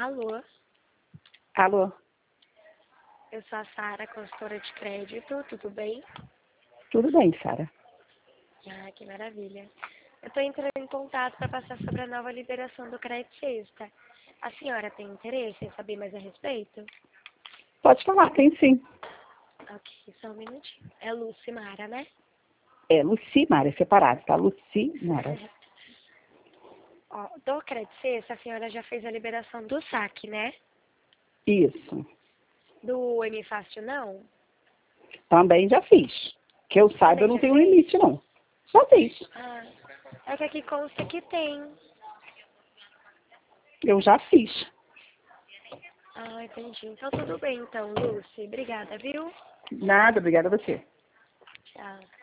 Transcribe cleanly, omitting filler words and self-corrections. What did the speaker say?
Alô, Alô, eu sou a Sara, consultora de crédito, tudo bem? tudo bem, Sara? Ah, que maravilha. Eu estou entrando em contato para passar sobre a nova liberação do crédito sexta. A senhora tem interesse em saber mais a respeito? Pode falar, tem sim. Ok, só um minutinho. É Lucimara, né? É Lucimara, é separado, tá? Lucimara. Ó, do crédito sexta, a senhora já fez a liberação do saque, né? Isso. Do M Fácil, não? Também já fiz. Que eu saiba, Também não já tem fez? limite, não. Já fiz. Ah, é que aqui consta que tem. Eu já fiz. Ah, entendi. Então tudo bem, então, Lucy. Obrigada, viu? Nada, obrigada a você. Tchau.